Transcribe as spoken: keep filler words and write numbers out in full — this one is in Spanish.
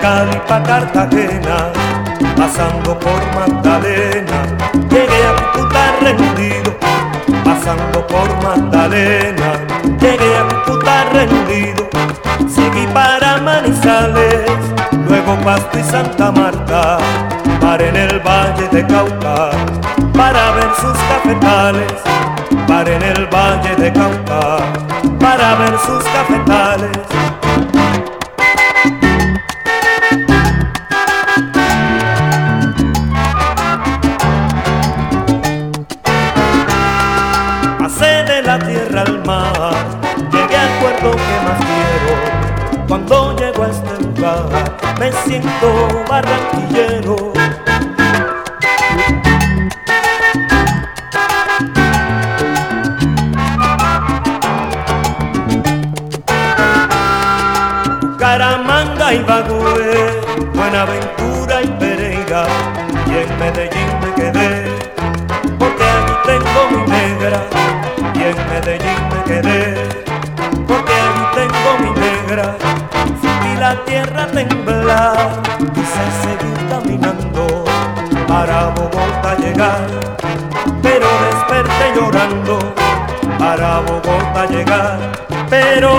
Cali pa' Cartagena, pasando por Magdalena, llegué a Cúcuta rendido, pasando por Magdalena, llegué a Cúcuta rendido, seguí para Manizales, luego Pasto y Santa Marta, paré en el Valle de Cauca, para ver sus cafetales, paré en el Valle de Cauca, para ver sus cafetales. Pasé de la tierra al mar, llegué al puerto que más quiero. Cuando llego a este lugar, me siento barranquillero. Bucaramanga y Bagüe, Buenaventura y Pereira, y en Medellín me quedé, porque allí tengo mi negra. Y en Medellín me quedé, porque allí tengo mi negra. Sentí la tierra temblar, quise seguir caminando para Bogotá llegar, pero desperté llorando para Bogotá llegar, pero